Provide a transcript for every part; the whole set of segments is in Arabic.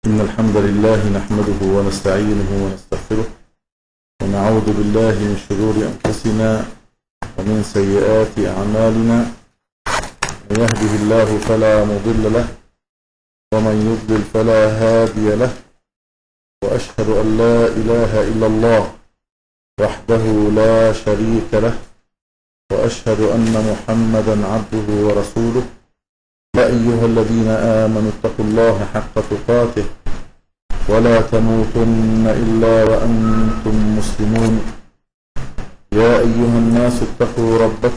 إن الحمد لله نحمده ونستعينه ونستغفره ونعوذ بالله من شرور أنفسنا ومن سيئات أعمالنا. من يهده الله فلا مضل له ومن يضلل فلا هادي له، وأشهد أن لا إله إلا الله وحده لا شريك له، وأشهد أن محمدا عبده ورسوله. يا أيها الذين آمنوا اتقوا الله حق تقاته ولا تموتن إلا وأنتم مسلمون. يا أيها الناس اتقوا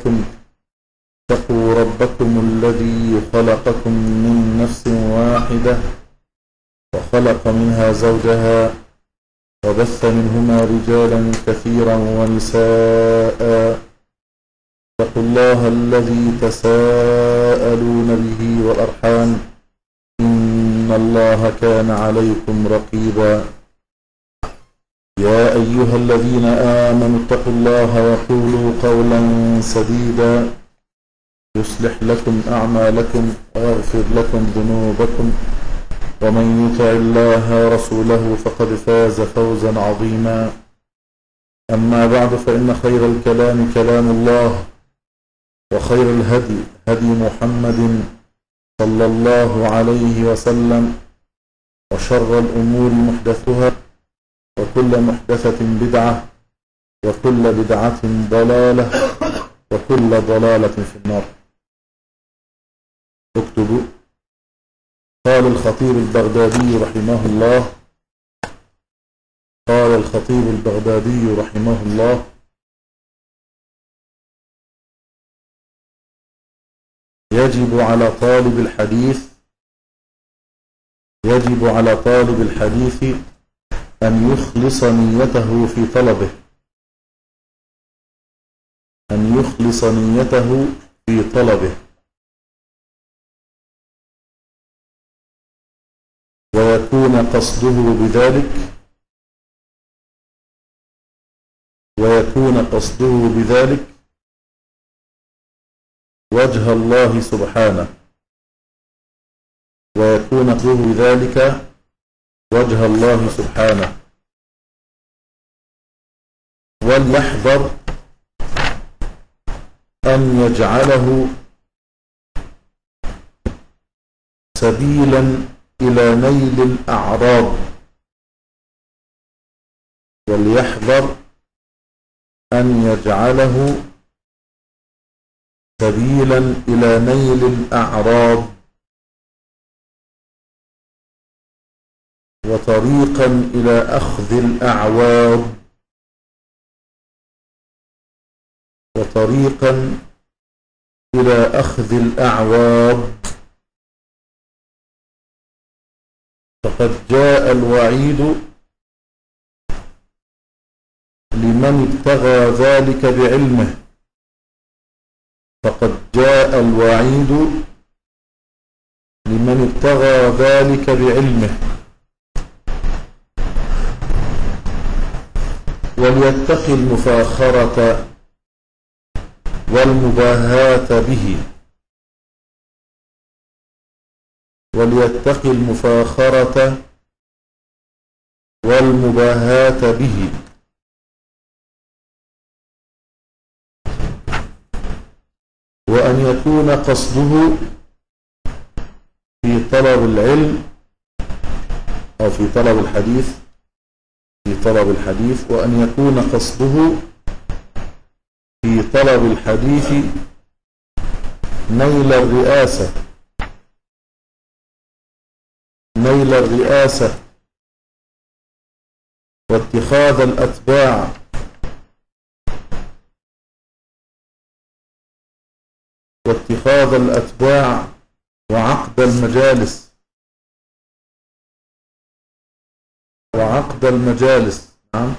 ربكم الذي خلقكم من نفس واحدة وخلق منها زوجها وبث منهما رجالا كثيرا ونساء. اتقوا الله الذي تساءلون به والأرحام إن الله كان عليكم رقيبا. يا أيها الذين آمنوا اتقوا الله وقولوا قولا سديدا يصلح لكم أعمالكم ويغفر لكم ذنوبكم، ومن يطع الله ورسوله فقد فاز فوزا عظيما. أما بعد، فإن خير الكلام كلام الله، وخير الهدي هدي محمد صلى الله عليه وسلم، وشر الأمور محدثها، وكل محدثة بدعة، وكل بدعة ضلالة، وكل ضلالة في النار. اكتبوا. قال الخطيب البغدادي رحمه الله يجب على طالب الحديث أن يخلص نيته في طلبه ويكون قصده بذلك وجه الله سبحانه، وليحذر أن يجعله سبيلا إلى نيل الأعراض وطريقا إلى أخذ الأعواض. فقد جاء الوعيد لمن ابتغى ذلك بعلمه، وليتقي المفاخرة والمباهاة به، وأن يكون قصده في طلب العلم أو في طلب الحديث، وأن يكون قصده في طلب الحديث نيل الرئاسة واتخاذ الأتباع وعقد المجالس. نعم.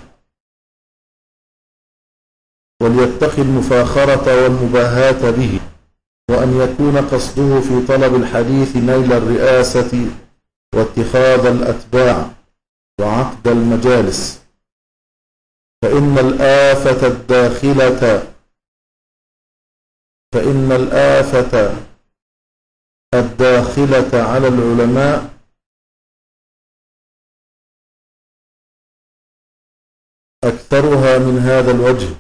وليتقي المفاخرة والمباهاة به، وأن يكون قصده في طلب الحديث نيل الرئاسة واتخاذ الأتباع وعقد المجالس. فإن الآفة الداخلة على العلماء أكثرها من هذا الوجه،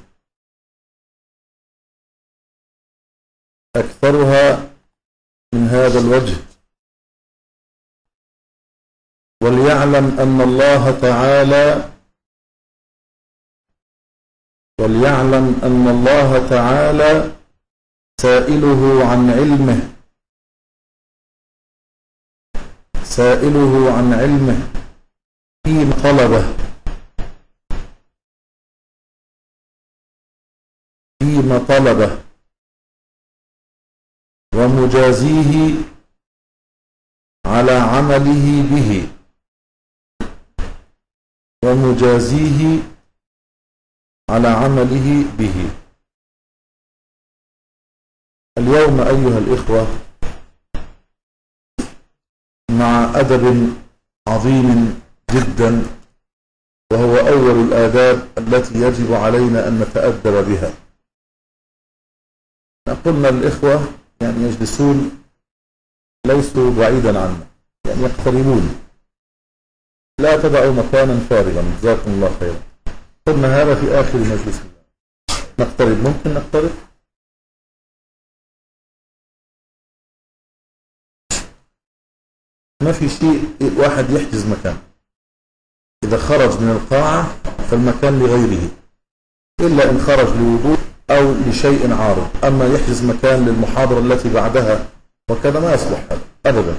أكثرها من هذا الوجه. وليعلم أن الله تعالى سائله عن علمه فيما طلبه ومجازيه على عمله به. اليوم أيها الإخوة مع أدب عظيم جدا، وهو أول الآداب التي يجب علينا أن نتأدب بها. قلنا للإخوة يعني يجلسون ليسوا بعيدا عنا، يعني يقتربون، لا تدعوا مكانا فارغا، جزاكم الله خيرا. قلنا هذا في آخر مجلس. نقترب، ممكن نقترب؟ ما في شيء واحد يحجز مكان، إذا خرج من القاعة فالمكان لغيره، إلا إن خرج لوضوء أو لشيء عارض. أما يحجز مكان للمحاضرة التي بعدها وكذا ما يصلح هذا أبدا.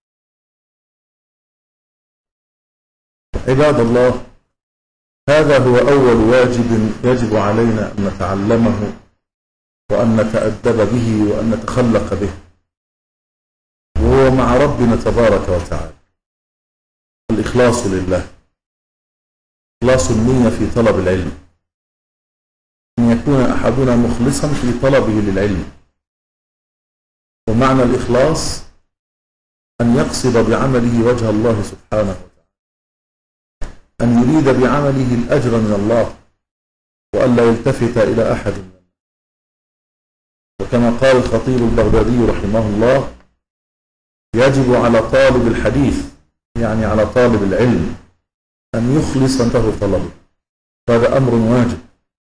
عباد الله، هذا هو أول واجب يجب علينا أن نتعلمه وأن نتأدب به وأن نتخلق به، وهو مع ربنا تبارك وتعالى. الإخلاص لله، إخلاص النية في طلب العلم، أن يكون أحدنا مخلصا في طلبه للعلم. ومعنى الإخلاص أن يقصد بعمله وجه الله سبحانه وتعالى، أن يريد بعمله الأجر من الله، وأن لا يلتفت إلى أحد من الله. وكما قال الخطيب البغدادي رحمه الله: يجب على طالب الحديث، يعني على طالب العلم، أن يخلص له طلبه، هذا أمر واجب.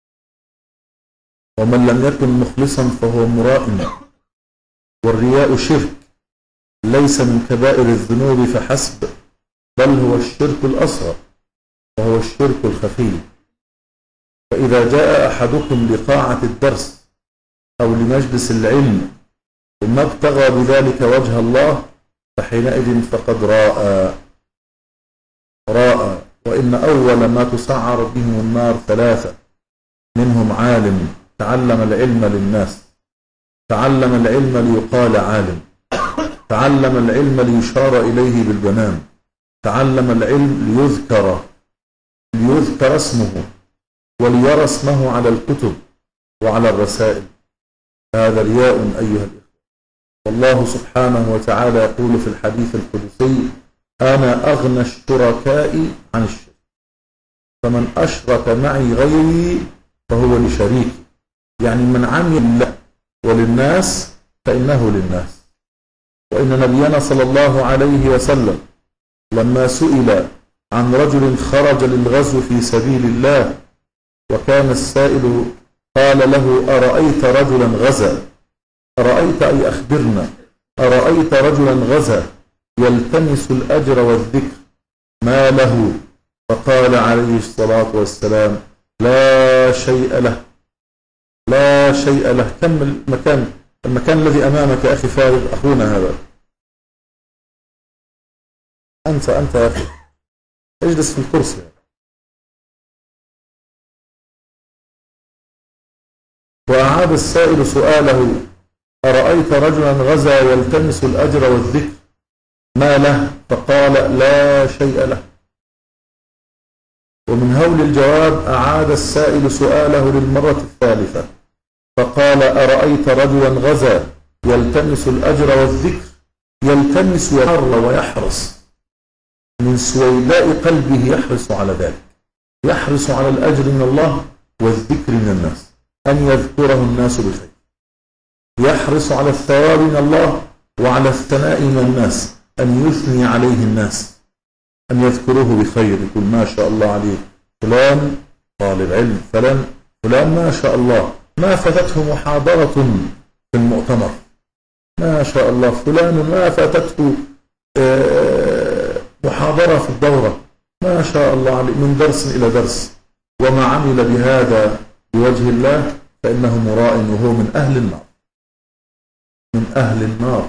ومن لم يكن مخلصا فهو مراء، والرياء شرك ليس من كبائر الذنوب فحسب، بل هو الشرك الأصغر وهو الشرك الخفي. فإذا جاء أحدكم لقاعة الدرس أو لمجلس العلم ثم ابتغى بذلك وجه الله فحينئذ فقد راء. وإن أول ما تسعر بهم النار ثلاثة: منهم عالم تعلم العلم للناس، تعلم العلم ليقال عالم، تعلم العلم ليشار إليه بالبنان، تعلم العلم ليذكر اسمه وليرى اسمه على الكتب وعلى الرسائل. هذا رياء أيها الإخوة. والله سبحانه وتعالى يقول في الحديث القدسي: أنا أغنى الشركاء عن الشرك، فمن أشرك معي غيري فهو لشريكي. يعني من عمل لله وللناس فإنه للناس. وإن نبينا صلى الله عليه وسلم لما سئل عن رجل خرج للغزو في سبيل الله وكان السائل قال له: أرأيت رجلا غزا، أرأيت أي أخبرنا، أرأيت رجلا غزا يلتمس الأجر والذكر ما له؟ فقال عليه الصلاة والسلام: لا شيء له، لا شيء له. كم المكان الذي أمامك يا أخي فارغ، أخونا هذا، أنت يا أخي اجلس في الكرسي. وأعاد السائل سؤاله: أرأيت رجلا غزا يلتمس الأجر والذكر ما له؟ فقال: لا شيء له. ومن هول الجواب أعاد السائل سؤاله للمرة الثالثة فقال: أرأيت رجلا غزا يلتمس الأجر والذكر، يلتمس ويحر ويحرص من سويداء قلبه، يحرص على ذلك، يحرص على الأجر من الله والذكر من الناس، أن يذكره الناس بخير، يحرص على الثواب من الله وعلى الثناء من الناس، أن يثني عليه الناس، أن يذكروه بخير، يقول: ما شاء الله عليه فلان طالب علم فلان ما شاء الله ما فاتته محاضرة في المؤتمر، ما شاء الله فلان ما فاتته محاضرة في الدورة، ما شاء الله من درس إلى درس، وما عمل بهذا بوجه الله فإنه مراء وهو من أهل النار، من أهل النار.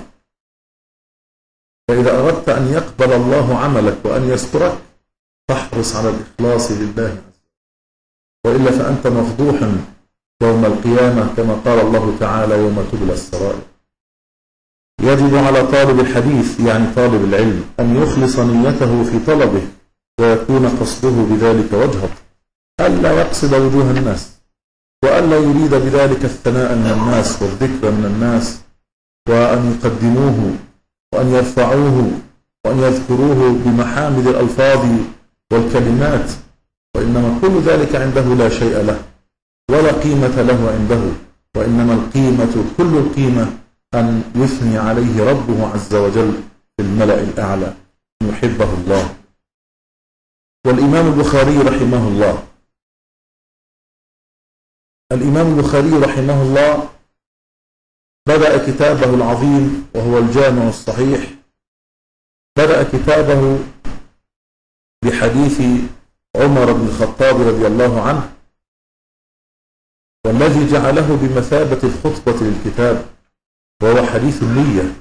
فإذا أردت أن يقبل الله عملك وأن يسترك فاحرص على الإخلاص لله، وإلا فأنت مفضوح يوم القيامة كما قال الله تعالى يوم تبلى السرائر. يجب على طالب الحديث يعني طالب العلم أن يخلص نيته في طلبه ويكون قصده بذلك وجهه، ألا يقصد وجوه الناس، وألا يريد بذلك الثناء من الناس والذكر من الناس، وأن يقدموه وأن يرفعوه وأن يذكروه بمحامد الألفاظ والكلمات، وإنما كل ذلك عنده لا شيء له ولا قيمة له عنده، وإنما القيمة كل القيمة أن يثني عليه ربه عز وجل في الملأ الأعلى أن يحبه الله. والإمام البخاري رحمه الله، الإمام البخاري رحمه الله بدأ كتابه العظيم وهو الجامع الصحيح، بدأ كتابه بحديث عمر بن الخطاب رضي الله عنه، والذي جعله بمثابة الخطبة للكتاب وهو حديث النية.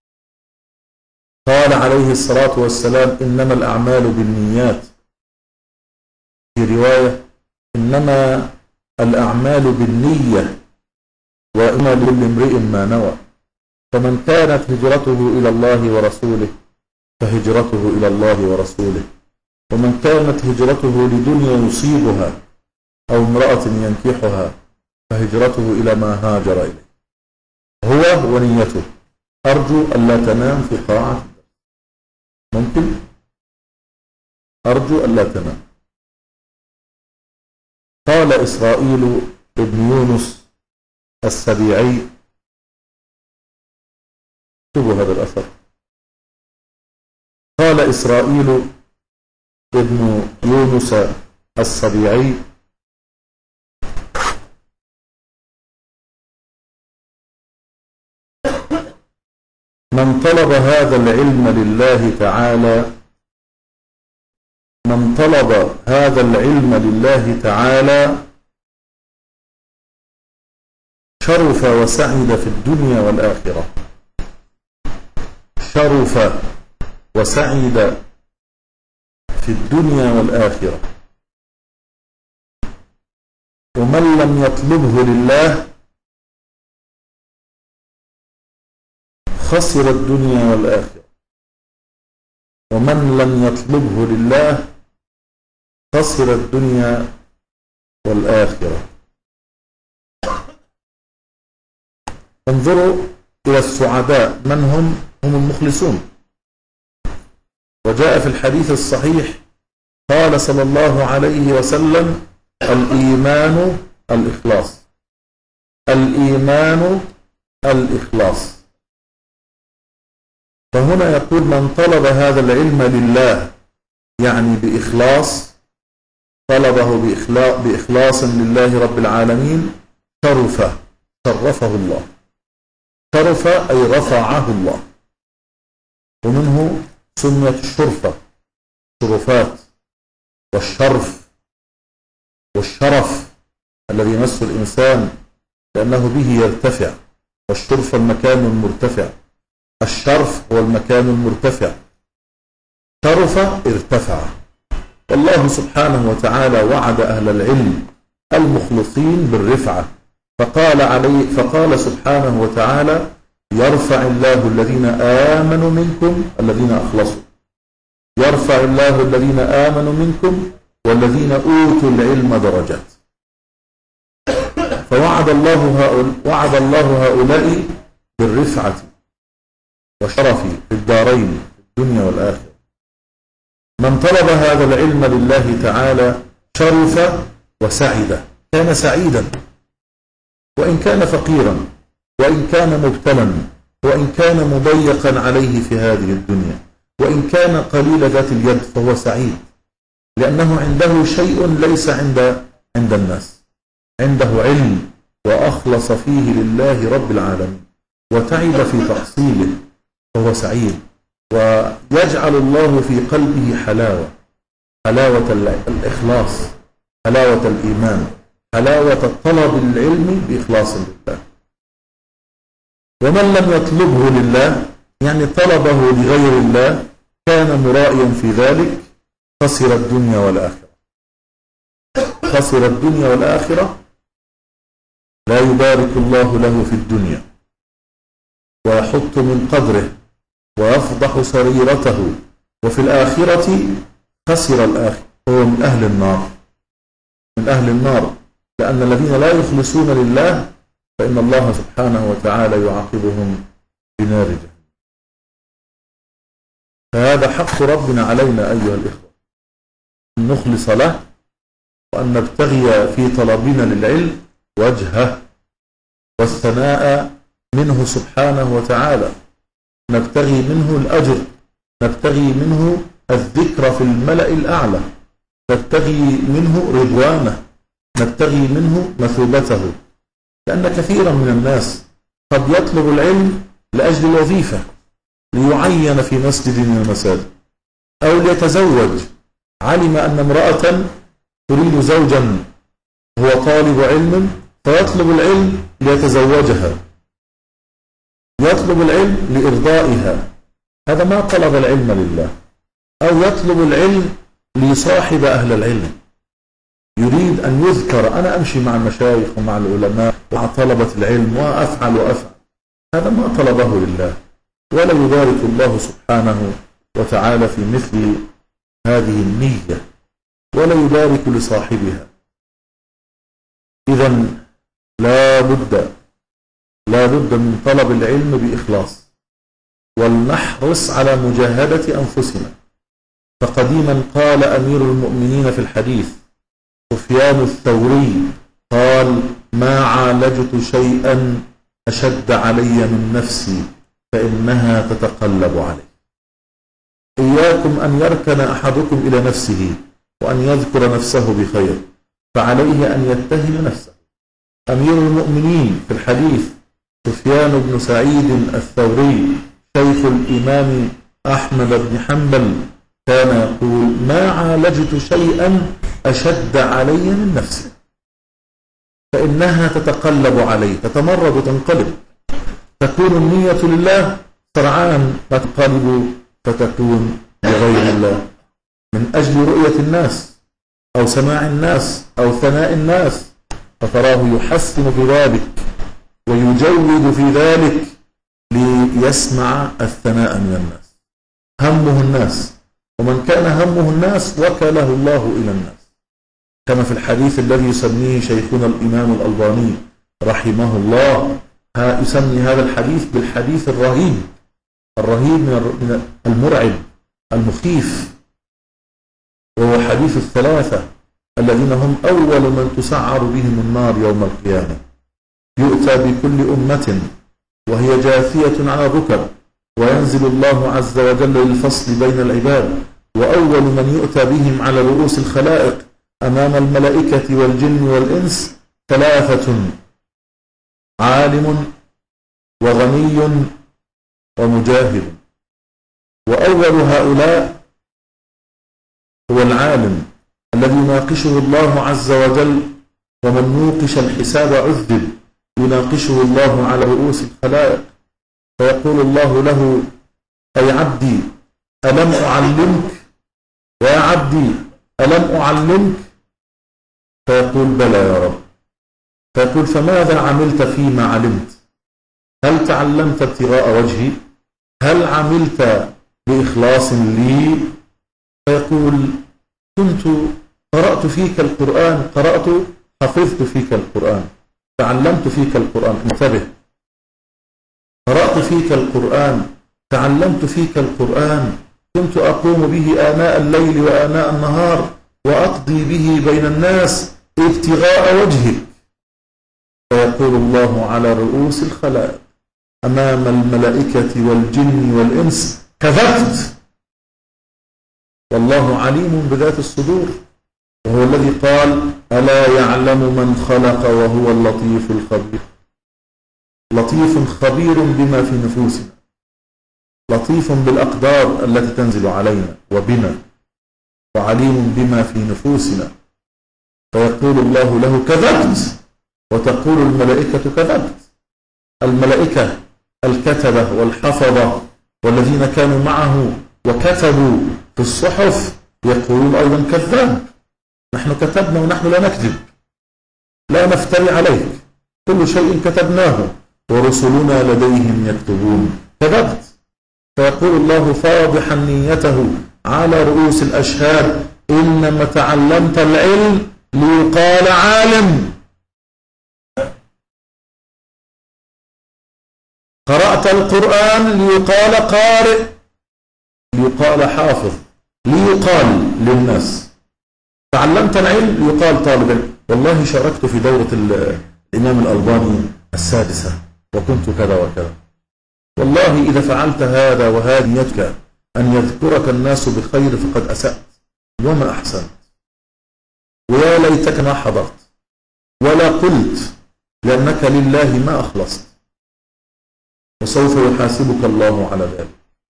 قال عليه الصلاة والسلام إنما الأعمال بالنيات، في رواية إنما الأعمال بالنية وإنما لكل امرئ ما نوى، فمن كانت هجرته إلى الله ورسوله فهجرته إلى الله ورسوله، ومن كانت هجرته لدنيا يصيبها أو امرأة ينكحها فهجرته إلى ما هاجر إليه. هو ونيته أرجو ألا تنام في قاعة، ممكن أرجو ألا تنام. قال إسرائيل ابن يونس السبيعي، اكتبوا هذا الأثر، قال إسرائيل ابن يونس السبيعي من طلب هذا العلم لله تعالى، من طلب هذا العلم لله تعالى شرف وسعد في الدنيا والآخرة، شرف وسعد في الدنيا والآخرة. ومن لم يطلبه لله خسر الدنيا والآخرة، ومن لم يطلبه لله خسر الدنيا والآخرة. انظروا إلى السعداء من هم المخلصون. وجاء في الحديث الصحيح قال صلى الله عليه وسلم الإيمان الإخلاص، الإيمان الإخلاص. فهنا يقول من طلب هذا العلم لله يعني بإخلاص، طلبه بإخلاص لله رب العالمين شرفه الله، شرف أي رفعه الله، ومنه سميت الشرفة، شرفات، والشرف والشرف الذي يمس الإنسان لأنه به يرتفع، والشرف المكان المرتفع، الشرف هو المكان المرتفع، شرف ارتفع. والله سبحانه وتعالى وعد أهل العلم المخلصين بالرفعة، فقال سبحانه وتعالى يرفع الله الذين آمنوا منكم، الذين أخلصوا، يرفع الله الذين آمنوا منكم والذين أوتوا العلم درجات. فوعد الله هؤلاء بالرفعة وشرف في الدارين في الدنيا والآخرة. من طلب هذا العلم لله تعالى شرف وسعد، كان سعيدا وإن كان فقيرا، وإن كان مبتلا، وإن كان مضيقا عليه في هذه الدنيا، وإن كان قليل ذات اليد، فهو سعيد لأنه عنده شيء ليس عند عند الناس، عنده علم وأخلص فيه لله رب العالمين وتعب في تحصيله فهو سعيد، ويجعل الله في قلبه حلاوة الإخلاص، حلاوة الإيمان، حلاوة طلب العلم بإخلاص لله. ومن لم يطلبه لله يعني طلبه لغير الله كان مرائيا في ذلك خسر الدنيا والآخرة، خسر الدنيا والآخرة. لا يبارك الله له في الدنيا ويحط من قدره ويفضح سريرته، وفي الآخرة خسر الآخرة، هو من أهل النار، من أهل النار، لأن الذين لا يخلصون لله فإن الله سبحانه وتعالى يعاقبهم بنار جهنم. فهذا حق ربنا علينا أيها الإخوة، أن نخلص له وأن نبتغي في طلبنا للعلم وجهه والثناء منه سبحانه وتعالى، نبتغي منه الأجر، نبتغي منه الذكر في الملأ الأعلى، نبتغي منه رضوانه، نبتغي منه مثوبته. لأن كثيرا من الناس قد يطلب العلم لأجل الوظيفة، ليعين في مسجد من المساجد، أو ليتزوج، علم أن امرأة تريد زوجا هو طالب علم فيطلب العلم ليتزوجها، يطلب العلم لإرضائها، هذا ما طلب العلم لله. أو يطلب العلم ليصاحب أهل العلم، يريد أن يذكر، أنا أمشي مع المشايخ ومع العلماء ومع طلبة العلم وأفعل، هذا ما طلبه لله، ولا يبارك الله سبحانه وتعالى في مثل هذه النية، ولا يبارك لصاحبها. إذن لا بد من طلب العلم بإخلاص، ولنحرص على مجاهدة أنفسنا. فقديما قال أمير المؤمنين في الحديث سفيان الثوري قال: ما عالجت شيئا أشد علي من نفسي فإنها تتقلب علي. إياكم أن يركن أحدكم إلى نفسه وأن يذكر نفسه بخير، فعليه أن يتهم نفسه. أمير المؤمنين في الحديث سفيان بن سعيد الثوري شيخ الإمام أحمد بن حنبل كان يقول: ما عالجت شيئا أشد علي من نفسي فإنها تتقلب علي، تتمرد وتنقلب، تكون النية لله سرعان تنقلب فتكون لغير الله، من أجل رؤية الناس أو سماع الناس أو ثناء الناس، فتراه يحسن في ذلك ويجود في ذلك ليسمع الثناء من الناس، همه الناس، ومن كان همه الناس وكله الله إلى الناس، كما في الحديث الذي يسميه شيخنا الإمام الألباني رحمه الله، يسمي هذا الحديث بالحديث الرهيب من المرعب المخيف، وهو حديث الثلاثة الذين هم أول من تسعر بهم النار يوم القيامة. يؤتى بكل أمة وهي جاثية على الركب، وينزل الله عز وجل للفصل بين العباد، وأول من يؤتى بهم على رؤوس الخلائق أمام الملائكة والجن والإنس ثلاثة: عالم وغني ومجاهد. وأول هؤلاء هو العالم الذي يناقشه الله عز وجل، ومن نوقش الحساب عذب، يناقشه الله على رؤوس الخلائق، فيقول الله له: أي عبدي ألم أعلمك؟ ويا عبدي ألم أعلمك؟ فيقول: بلى يا رب. فيقول: فماذا عملت فيما علمت؟ هل تعلمت ابتغاء وجهي؟ هل عملت بإخلاص لي؟ فيقول: كنت قرأت فيك القرآن، حفظت فيك القرآن، تعلمت فيك القرآن. انتبه، قرأت فيك القرآن، تعلمت فيك القرآن، كنت أقوم به آناء الليل وآناء النهار وأقضي به بين الناس ابتغاء وجهك. فيقول الله على رؤوس الخلائق أمام الملائكة والجن والإنس: كذبت، والله عليم بذات الصدور. وهو الذي قال ألا يعلم من خلق وهو اللطيف الخبير. لطيف خبير بما في نفوسنا، لطيف بالأقدار التي تنزل علينا وبنا، وعليم بما في نفوسنا. فيقول الله له كذبت، وتقول الملائكة كذبت. الملائكة الكتبة والحفظة والذين كانوا معه وكتبوا في الصحف يقولون أيضا كذاب، نحن كتبنا ونحن لا نكذب، لا نفتري عليك، كل شيء كتبناه ورسلنا لديهم يكتبون. كذبت. فيقول الله فاضحا نيته على رؤوس الأشهاد إنما تعلمت العلم ليقال عالم، قرأت القرآن ليقال قارئ، ليقال حافظ، ليقال للناس. تعلمت العلم ليقال طالب علم. والله شاركت في دورة الإمام الألباني السادسة وكنت كذا وكذا. والله إذا فعلت هذا وهذه نيتك أن يذكرك الناس بخير فقد أسأت وما أحسنت، ويا ليتك ما حضرت ولا قلت، لأنك لله ما أخلصت، وسوف يحاسبك الله على ذلك.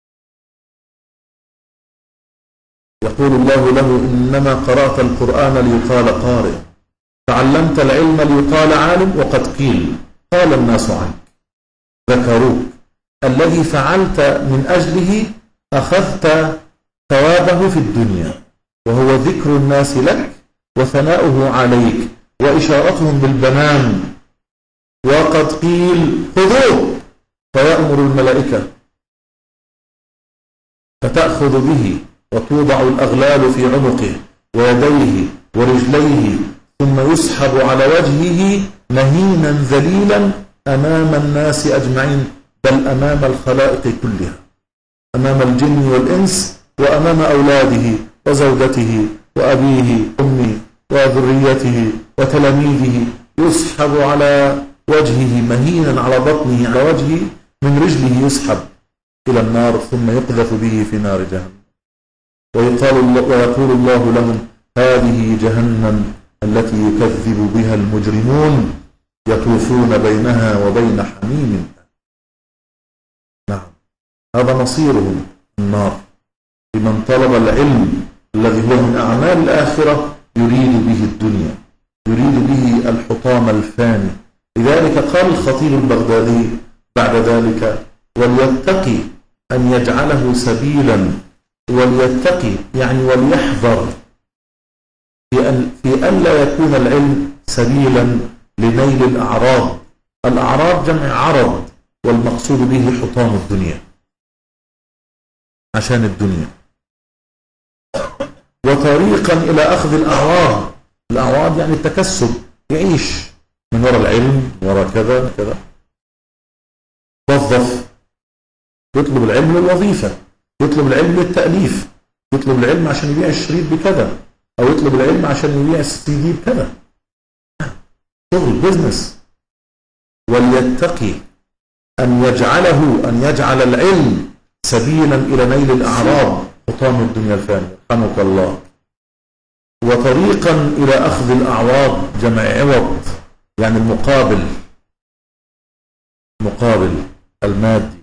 يقول الله له إنما قرأت القرآن ليقال قارئ، تعلمت العلم ليقال عالم، وقد قيل قال الناس عنك ذكروك، الذي فعلت من أجله أخذت ثوابه في الدنيا، وهو ذكر الناس لك وثناؤه عليك وإشارتهم بالبنان. وقد قيل خذوه، فيأمر الملائكة فتأخذ به وتوضع الأغلال في عنقه ويديه ورجليه، ثم يسحب على وجهه مهينا ذليلا أمام الناس أجمعين، بل أمام الخلائق كلها، أمام الجن والإنس وأمام أولاده وزوجته وأبيه وأمه وذريته وتلاميذه. يسحب على وجهه مهينا على بطنه على وجهه، من رجله يسحب إلى النار ثم يقذف به في نار جهنم. ويقول الله لهم هذه جهنم التي يكذب بها المجرمون يطوفون بينها وبين حميم. نعم، هذا مصيرهم النار لمن طلب العلم الذي هو من أعمال الآخرة يريد به الدنيا، يريد به الحطام الفاني. لذلك قال الخطيب البغدادي بعد ذلك وليتقي أن يجعله سبيلا، وليتقي يعني وليحذر في أن لا يكون العلم سبيلا لنيل الأعراض. الأعراض جمع عرض، والمقصود به حطام الدنيا عشان الدنيا، وطريقا إلى أخذ الأعراض. الأعراض يعني التكسب، يعيش من وراء العلم وراء كذا كذا. وظف، يطلب العلم للوظيفة، يطلب العلم للتأليف، يطلب العلم عشان يبيع الشريط بكذا، أو يطلب العلم عشان يبيع السي دي بكذا. شغل بزنس. وليتقي أن يجعل العلم سبيلا إلى نيل الأعراض، حطام الدنيا الفانية، رحمك الله. وطريقا إلى أخذ الأعراض جمع عوض، يعني المقابل المادي،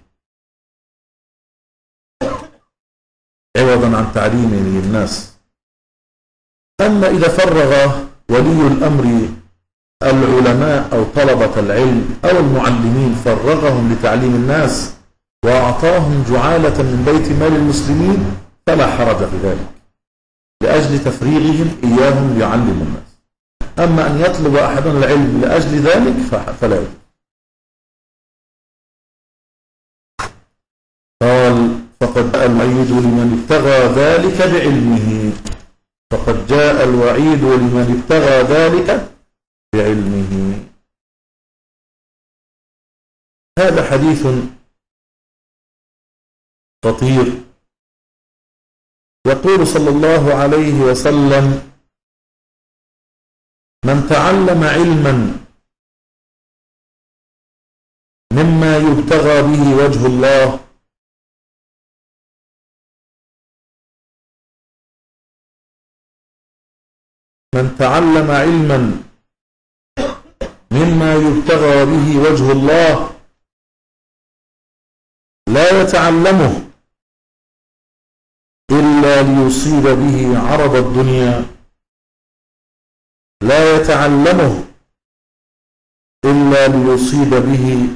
عوضا عن تعليمه للناس. أما إذا فرغ ولي الأمر العلماء أو طلبة العلم أو المعلمين، فرغهم لتعليم الناس وأعطاهم جعالة من بيت مال المسلمين، فلا حرج في ذلك، لأجل تفريغهم إياهم ليعلموا الناس. أما أن يطلب أحدنا العلم لأجل ذلك فلا يجوز. قال فقد جاء الوعيد لمن ابتغى ذلك بعلمه، فقد جاء الوعيد لمن ابتغى ذلك بعلمه. هذا حديث خطير. يقول صلى الله عليه وسلم من تعلم علما مما يبتغى به وجه الله من تعلم علما مما يبتغى به وجه الله لا يتعلمه إلا ليصيب به عرض الدنيا، لا يتعلمه إلا ليصيب به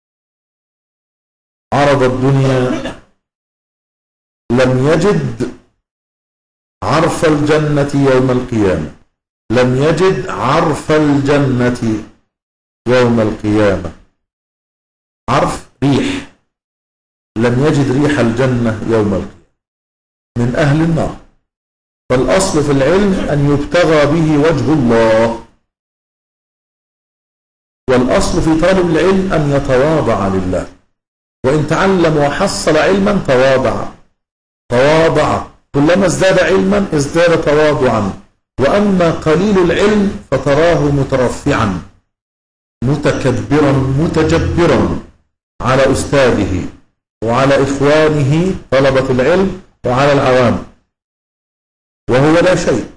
عرض الدنيا، لم يجد عرف الجنة يوم القيامة، لم يجد عرف الجنة يوم القيامة. عرف ريح، لم يجد ريح الجنة يوم القيامة، من أهل النار. فالأصل في العلم أن يبتغى به وجه الله، والأصل في طالب العلم أن يتواضع لله، وإن تعلم وحصل علما تواضع، كلما ازداد علما ازداد تواضعا. وأما قليل العلم فتراه مترفعا متكبرا متجبرا على أستاذه وعلى إخوانه طلبة العلم وعلى العوام، وهو لا شيء.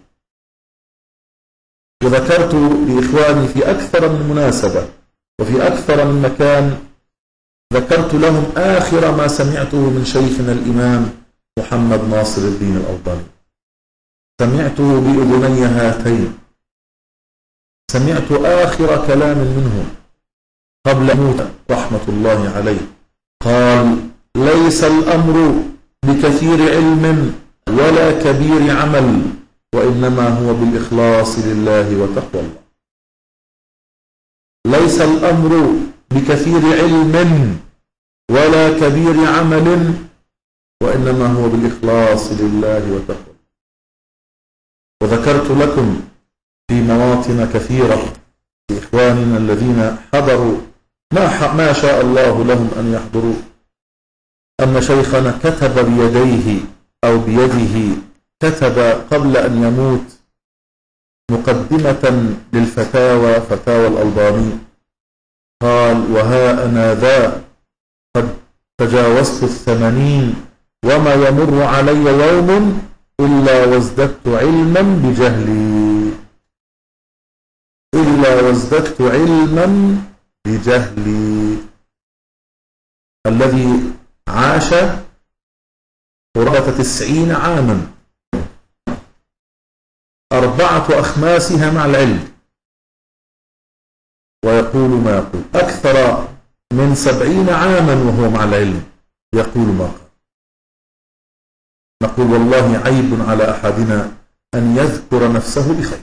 وذكرت لإخواني في أكثر من مناسبة وفي أكثر من مكان، ذكرت لهم آخر ما سمعته من شيخنا الإمام محمد ناصر الدين الألباني، سمعته بأذني هاتين، سمعت آخر كلام منه قبل موت رحمة الله عليه. قال: ليس الأمر بكثير علم ولا كبير عمل، وإنما هو بالإخلاص لله وتقوى الله. ليس الأمر بكثير علم ولا كبير عمل، وإنما هو بالإخلاص لله وتقوى الله. وذكرت لكم في مواطن كثيرة لإخواننا الذين حضروا ما شاء الله لهم أن يحضروا، أن شيخنا كتب بيديه أو بيده، كتب قبل أن يموت مقدمة للفتاوى، فتاوى الألباني. قال: وها أنا ذا قد تجاوزت 80 وما يمر علي يوم إلا وازددت علما بجهلي، إلا وازددت علما بجهلي. الذي عاش قرابة 90 عاما، 4 أخماسها مع العلم، ويقول ما يقول، أكثر من 70 عاما وهو مع العلم يقول ما قال. نقول: والله عيب على أحدنا أن يذكر نفسه بخير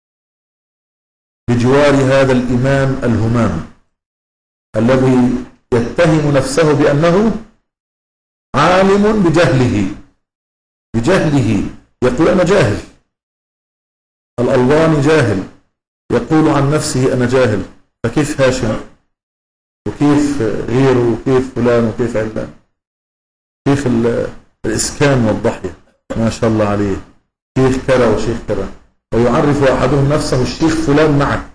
بجوار هذا الإمام الهمام الذي يتهم نفسه بأنه عالم بجهله، يقول: أنا جاهل. الألباني جاهل، يقول عن نفسه أنا جاهل، فكيف هاشم وكيف غيره وكيف فلان وكيف علان؟ كيف الإسكان والضحية ما شاء الله عليه، شيخ كذا وشيخ كذا، ويعرف أحدهم نفسه الشيخ فلان معك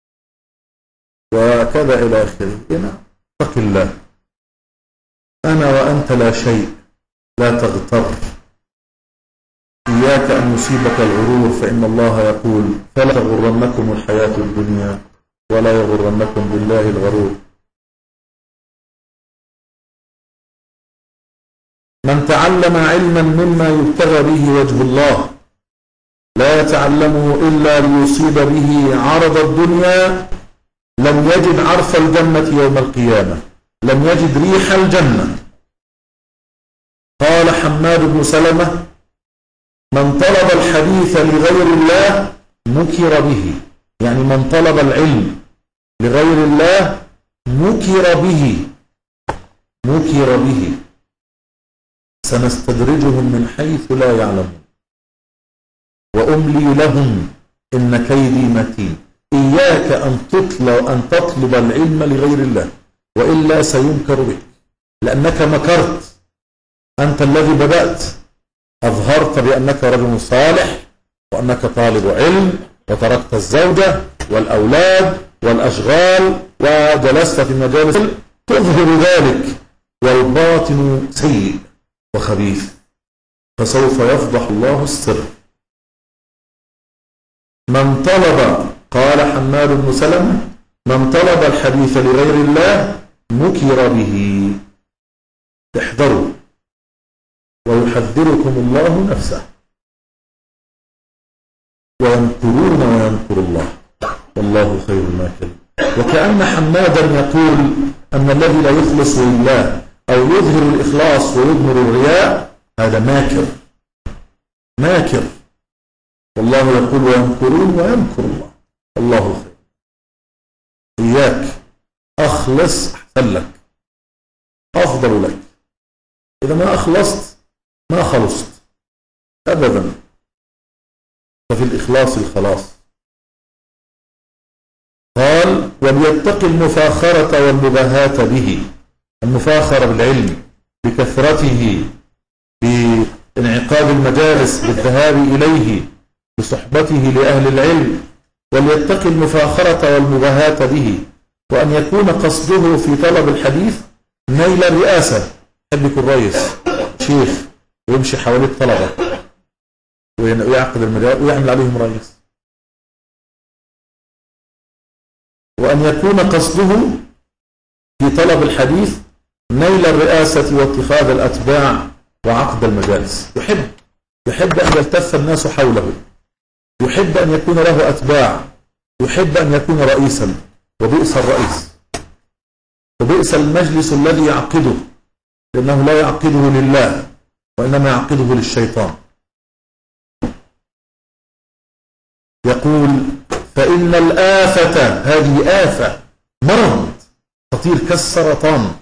وكذا إلى آخره. اتق الله، أنا وأنت لا شيء، لا تغتر، إياك أن يصيبك الغرور، فإن الله يقول: فلا تغرنكم الحياة الدنيا ولا يغرنكم بالله الغرور. من تعلم علما مما يبتغى به وجه الله لا يتعلمه إلا ليصيب به عرض الدنيا، لم يجد عرف الجنة يوم القيامة، لم يجد ريح الجنة. قال حماد بن سلمة: من طلب الحديث لغير الله مكر به، يعني من طلب العلم لغير الله مكر به. سنستدرجهم من حيث لا يعلمون وأملي لهم إن كيدي متين. إياك أن تطلب العلم لغير الله، وإلا سينكر بك، لأنك مكرت. أنت الذي بدأت، أظهرت بأنك رجل صالح وأنك طالب علم، وتركت الزوجة والأولاد والأشغال وجلست في المجالس تظهر ذلك، والباطن سيء وخبيث، فسوف يفضح الله السر. من طلب، قال حماد بن سلمة: من طلب الحديث لغير الله مكر به. احذروا، ويحذركم الله نفسه. ويمكرون ويمكر الله والله خير الماكرين. وكأن حمادا يقول أن الذي لا يخلص لله أو يظهر الإخلاص ويظهر الرياء هذا ماكر ماكر، والله يقول: ويمكرون ويمكر الله والله خير. إياك، أخلص أحسن لك، أفضل لك. إذا ما أخلصت ما خلصت أبدا. ففي الإخلاص الخلاص. قال: وليتقي المفاخرة والمباهاة به. المفاخرة بالعلم، بكثرته، بانعقاد المجالس، بالذهاب إليه، بصحبته لأهل العلم. وليتقي المفاخرة والمباهاة به، وأن يكون قصده في طلب الحديث نيل الرئاسة. يحب يكون رئيس شيخ ويمشي حوالي الطلبة ويعقد المجال ويعمل عليهم رئيس. وأن يكون قصده في طلب الحديث نيل الرئاسة واتخاذ الأتباع وعقد المجالس. يحب أن يلتف الناس حوله، يحب أن يكون له أتباع، يحب أن يكون رئيسا. وبئس الرئيس، وبئس المجلس الذي يعقده، لأنه لا يعقده لله وإنما يعقده للشيطان. يقول: فإن الآفة، هذه آفة، مرض خطير كالسرطان.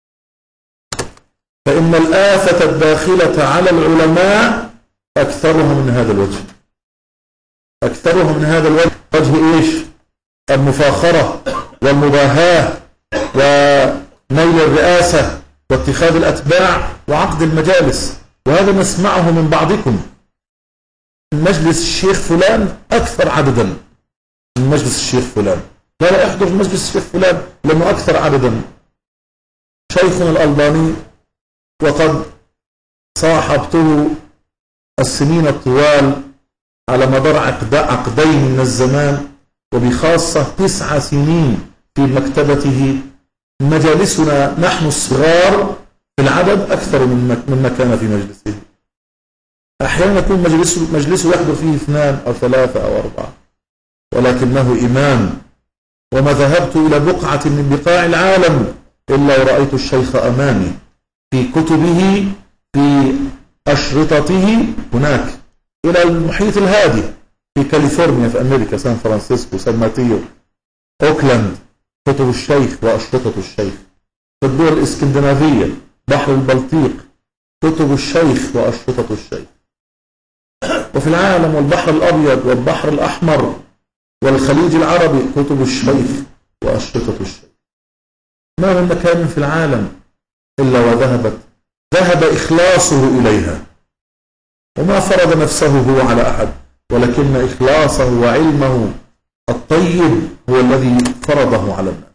فإن الآفة الداخلة على العلماء أكثرها من هذا الوجه. أكثرها من هذا الوجه. وجه إيش؟ المفاخرة والمباهاة ونيل الرئاسة واتخاذ الأتباع وعقد المجالس. وهذا نسمعه من بعضكم: مجلس الشيخ فلان أكثر عددا من مجلس الشيخ فلان. لا احضر مجلس الشيخ فلان لأنه أكثر عددا. شيخنا الألباني، وقد صاحبته السنين الطوال على مدار عقدين من الزمان، وبخاصة 9 سنين في مكتبته. مجالسنا نحن الصغار في العدد أكثر مما كان في مجلسه. أحيانا يكون مجلسه يحضر فيه 2 أو 3 أو 4، ولكنه إمام. وما ذهبت إلى بقعة من بقاع العالم إلا ورأيت الشيخ أمامي في كتبه، في أشرطته هناك، إلى المحيط الهادي في كاليفورنيا في أمريكا، سان فرانسيسكو، سان ماتيو، أوكلاند، كتب الشيخ وأشرطة الشيخ. في الدول الإسكندنافية، بحر البلطيق، كتب الشيخ وأشرطة الشيخ. وفي العالم، والبحر الأبيض والبحر الأحمر والخليج العربي، كتب الشيخ وأشرطة الشيخ. ما من مكان في العالم إلا ذهب إخلاصه إليها، وما فرض نفسه هو على أحد، ولكن إخلاصه وعلمه الطيب هو الذي فرضه على الناس.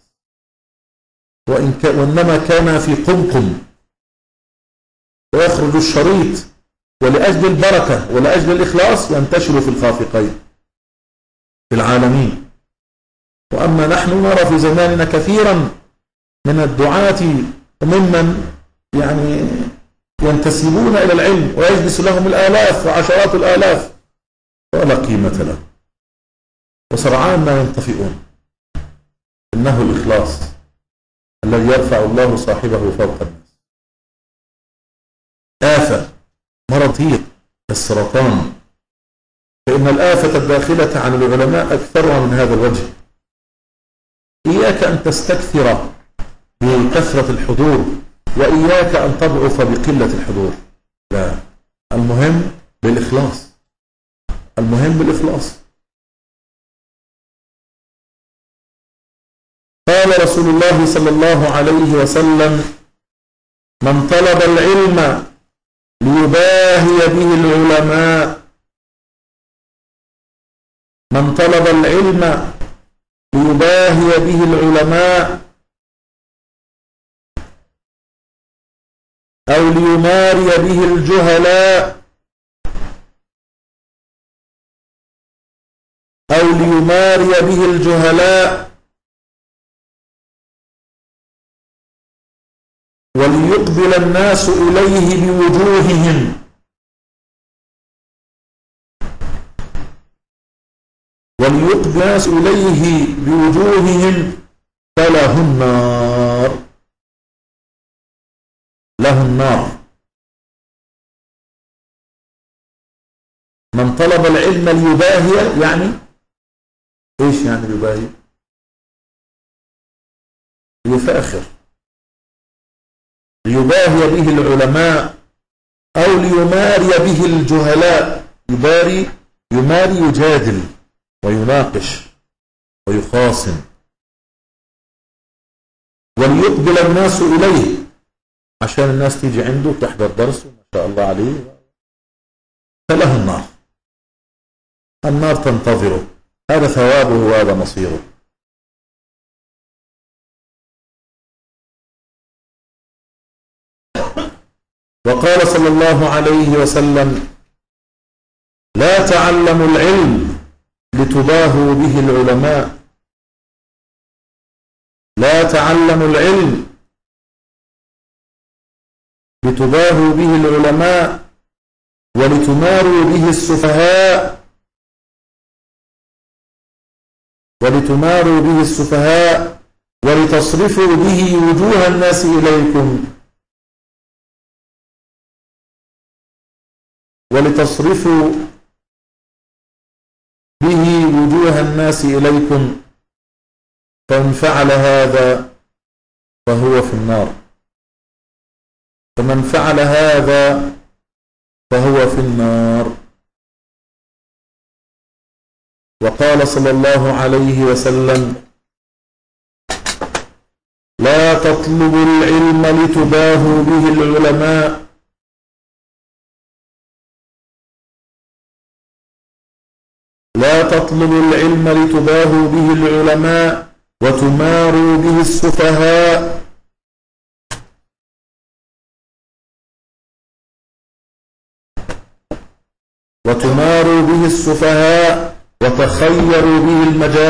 وإنما كان في قمقم ويخرج الشريط، ولأجل البركة ولأجل الإخلاص ينتشر في الخافقين في العالمين. وأما نحن نرى في زماننا كثيرا من الدعاة وممن يعني ينتسبون إلى العلم ويجلس لهم الآلاف وعشرات الآلاف ولا قيمة له، وسرعان ما ينطفئون. إنه الإخلاص الذي يرفع الله صاحبه فوق الناس. آفة، مرض السرطان. فإن الآفة الداخلة عن العلماء أكثرها من هذا الوجه. إياك أن تستكثر بكثرة الحضور، وإياك أن تضعف بقلة الحضور. لا، المهم بالإخلاص، المهم بالإخلاص. قال رسول الله صلى الله عليه وسلم: من طلب العلم ليباهي به العلماء، من طلب العلم ليباهي به العلماء أو ليماري به الجهلاء أو ليماري به الجهلاء وليقبل الناس إليه بوجوههم فله النار. له النار. من طلب العلم ليباهي، يعني ايش يعني يباهي؟ يفاخر، ليباهي به العلماء أو ليماري به الجهلاء. يماري يجادل ويناقش ويخاصم. وليقبل الناس إليه، عشان الناس تيجي عنده تحضر درسه ما شاء الله عليه. فله النار. النار تنتظره، هذا ثوابه وهذا مصيره. وقال صلى الله عليه وسلم: لا تعلموا العلم لتباهوا به العلماء. لا تعلموا العلم لتباهوا به العلماء ولتماروا به السفهاء ولتصرفوا به وجوه الناس إليكم. فمن فعل هذا فهو في النار. وقال صلى الله عليه وسلم: لا تطلبوا العلم لتباهوا به العلماء. لا تطلبوا العلم لتباهوا به العلماء وتماروا به السفهاء. وتخيروا به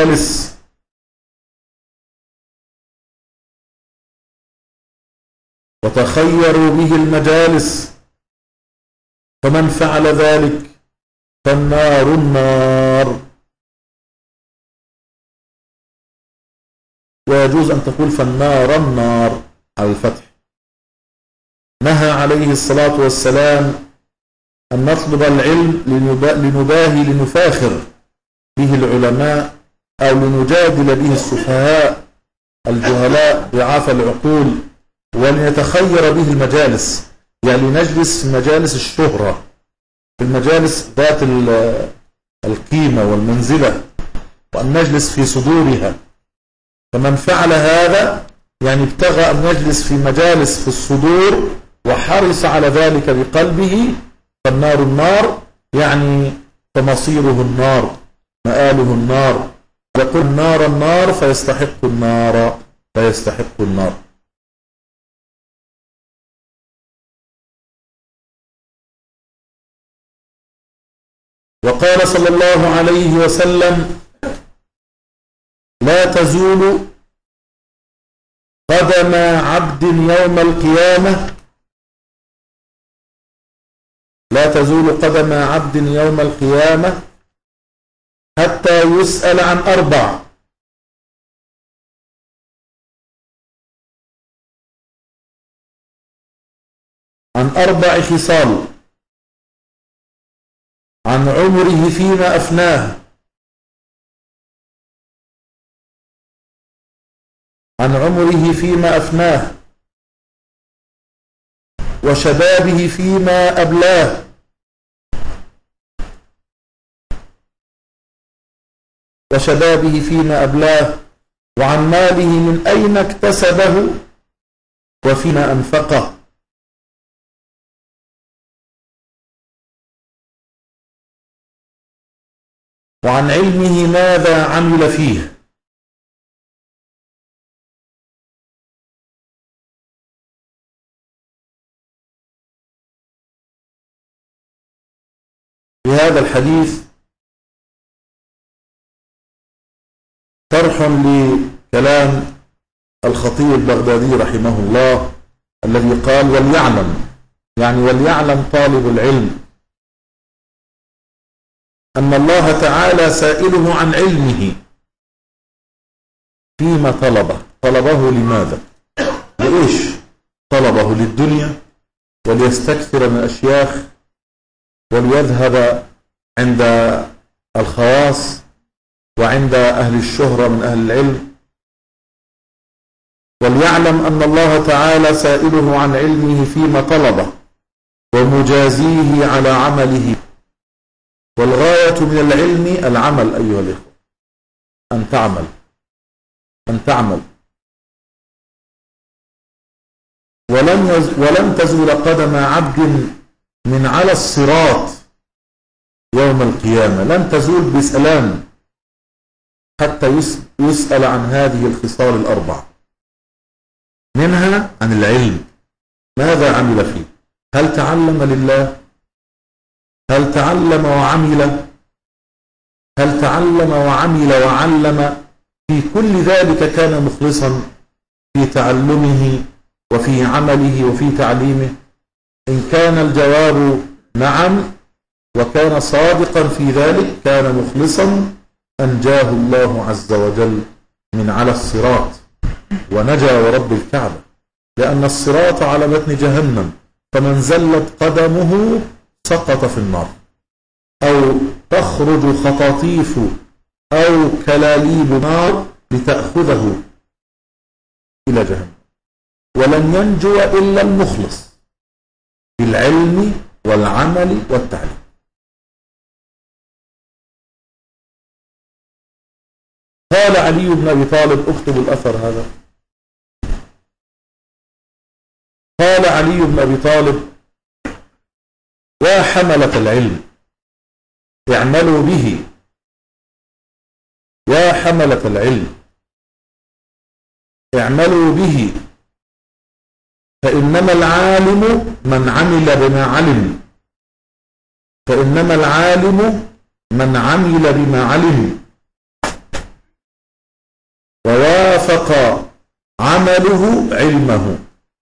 المجالس. فمن فعل ذلك فالنار النار. ويجوز أن تقول فالنار النار على الفتح. نهى عليه الصلاة والسلام أن نطلب العلم لنفاخر به العلماء أو لنجادل به السفهاء الجهلاء ضعاف العقول، ولنتخير به المجالس، يعني نجلس في مجالس الشهرة، في المجالس ذات القيمة والمنزلة، وأن نجلس في صدورها. فمن فعل هذا يعني ابتغى أن يجلس في مجالس في الصدور وحرص على ذلك بقلبه، فالنار النار، يعني فمصيره النار، مآله النار. يقول النار النار فيستحق النار. وقال صلى الله عليه وسلم: لا تزول قدم عبد يوم القيامة حتى يسأل عن أربع خصال: عن عمره فيما أفناه، وشبابه فيما أبلاه، وعن ماله من أين اكتسبه وفيما أنفقه، وعن علمه ماذا عمل فيه. في هذا الحديث شرح لكلام الخطيب البغدادي رحمه الله الذي قال وليعلم، يعني وليعلم طالب العلم أن الله تعالى سائله عن علمه فيما طلبه لماذا؟ لإيش طلبه؟ للدنيا وليستكثر من الأشياخ وليذهب عند الخواص وعند أهل الشهرة من أهل العلم. وليعلم أن الله تعالى سائله عن علمه فيما طلبه ومجازيه على عمله، والغاية من العلم العمل أيها الإخوة، أن تعمل. ولن تزول قدم عبد من على الصراط يوم القيامة، لن تزول بسلام حتى يسأل عن هذه الخصال الأربع، منها عن العلم، ماذا عمل فيه؟ هل تعلم لله؟ هل تعلم وعمل؟ هل تعلم وعمل وعلم؟ في كل ذلك كان مخلصا في تعلمه وفي عمله وفي تعليمه؟ إن كان الجواب نعم وكان صادقا في ذلك كان مخلصا، أنجاه الله عز وجل من على الصراط ونجا ورب الكعبة، لأن الصراط على متن جهنم، فمن زلت قدمه سقط في النار، أو تخرج خطاطيف أو كلاليب نار لتأخذه إلى جهنم. ولن ينجو إلا المخلص بالعلم والعمل والتعليم. قال علي بن أبي طالب، اكتبوا الأثر هذا، قال علي بن أبي طالب: يا حملة العلم اعملوا به، يا حملة العلم اعملوا به، فإنما العالم من عمل بما علم، فإنما العالم من عمل بما علم ووافق عمله علمه،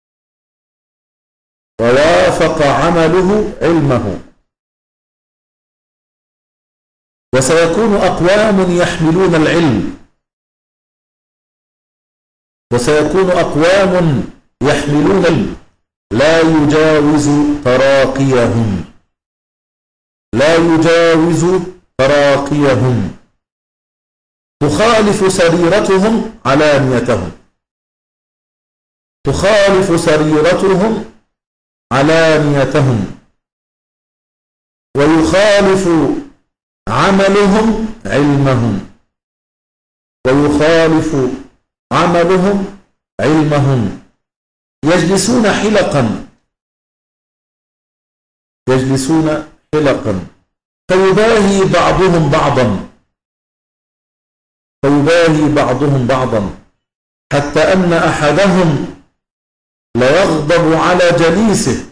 ووافق عمله علمه. وسيكون أقوام يحملون العلم، وسيكون أقوام يحملون العلم لا يجاوز تراقيهم، لا يجاوز تراقيهم، تخالف سريرتهم علانيتهم، تخالف سريرتهم علانيتهم، ويخالف عملهم علمهم، ويخالف عملهم علمهم. يجلسون حلقا، يجلسون حلقا، فيباهي بعضهم بعضا، فيباهي بعضهم بعضا، حتى أن أحدهم ليغضب على جليسه،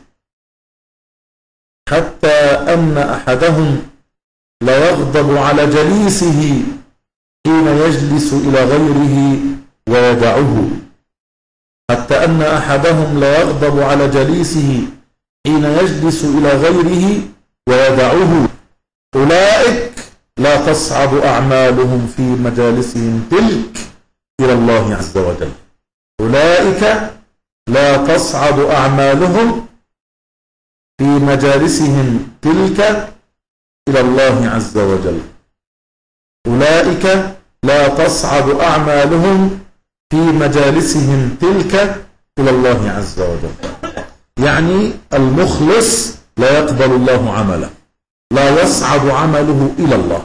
حتى أن أحدهم ليغضب على جليسه حين يجلس إلى غيره ويدعه، حتى أن أحدهم ليغضب على جليسه حين يجلس إلى غيره ويدعه. أولئك لا تصعد أعمالهم في مجالسهم تلك إلى الله عز وجل، أولئك لا تصعد أعمالهم في مجالسهم تلك إلى الله عز وجل، أولئك لا تصعد أعمالهم في مجالسهم تلك إلى الله عز وجل. يعني المخلص لا يقبل الله عمله، لا يصعد عمله إلى الله.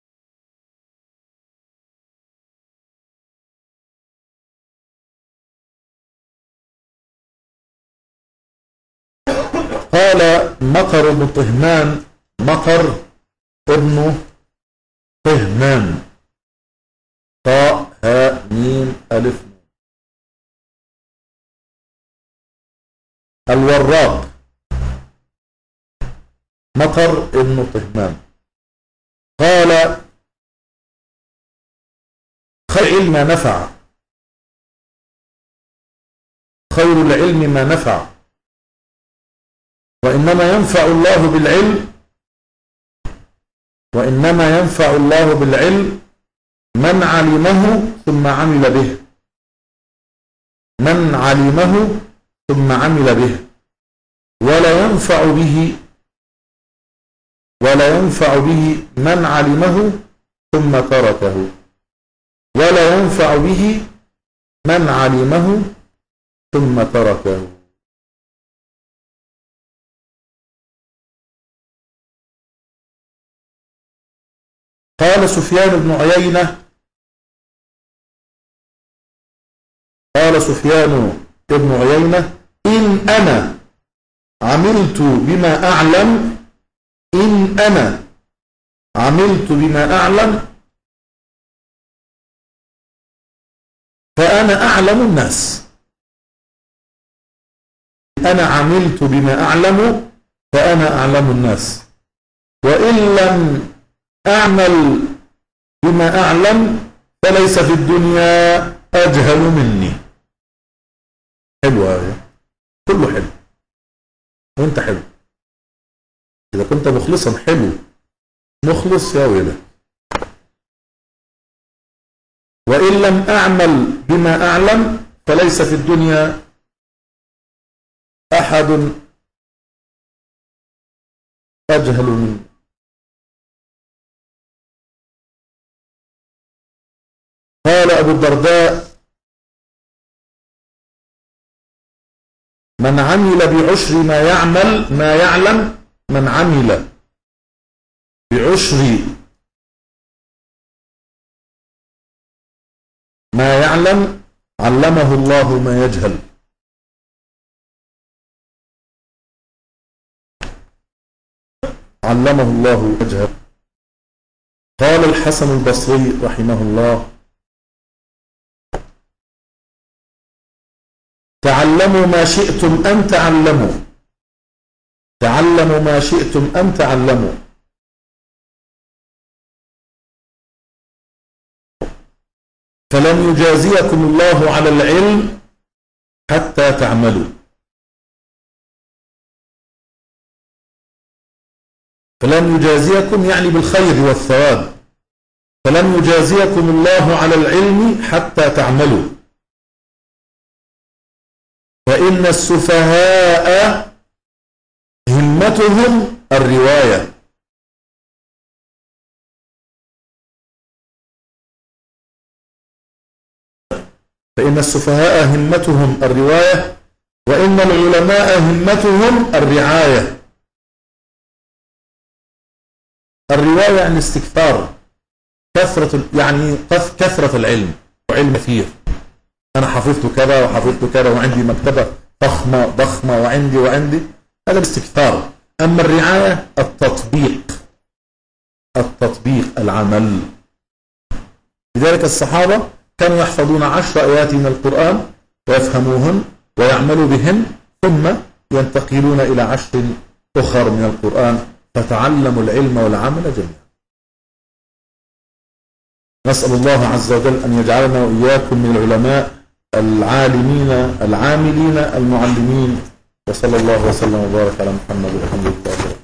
قال مطر بن طهمان، مطر ابن طهمان، طاء هاء ميم ألف، الوراق، مطر ابن طهمان، قال: خير العلم ما نفع، خير العلم ما نفع، وإنما ينفع الله بالعلم، وإنما ينفع الله بالعلم من علمه ثم عمل به، من علمه ثم عمل به، ولا ينفع به من علمه ثم تركه، ولا ينفع به من علمه ثم تركه. قال سفيان بن عيينة، قال سفيان بن عيينة: إن أنا عملت بما أعلم، إن أنا عملت بما أعلم فأنا أعلم الناس. أنا عملت بما أعلم فأنا أعلم الناس، وإن لم أعمل بما أعلم فليس في الدنيا أجهل مني. حلو هذا، كله حلو، وانت حلو إذا كنت مخلصا. حلو، مخلص يا ولد. وإن لم أعمل بما أعلم فليس في الدنيا أحد أجهل مني. قال أبو الدرداء: من عمل بعشر ما يعلم، من عمل بعشر ما يعلم علمه الله ما يجهل. علمه الله ما يجهل. قال الحسن البصري رحمه الله: تعلموا ما شئتم أن تعلموا، تعلموا ما شئتم أن تعلموا، فلن يجازيكم الله على العلم حتى تعملوا. فلن يجازيكم يعني بالخير والثواب، فلن يجازيكم الله على العلم حتى تعملوا، فإن السفهاء همتهم الرواية. فإن السفهاء همتهم الرواية، وإن العلماء همتهم الرعاية. الرواية يعني استكثار، يعني كثرة العلم، وعلم كثير. أنا حفظت كذا وحفظت كذا وعندي مكتبة ضخمة وعندي، هذا باستكثار. أما الرعاية التطبيق العمل. لذلك الصحابة كانوا يحفظون 10 آيات من القرآن ويفهموهن ويعملوا بهن، ثم ينتقلون إلى 10 أخر من القرآن، فتعلموا العلم والعمل جميعا. نسأل الله عز وجل أن يجعلنا وإياكم من العلماء العالمين العاملين المعلمين. وصلى الله وسلم وبارك على محمد والحمد لله.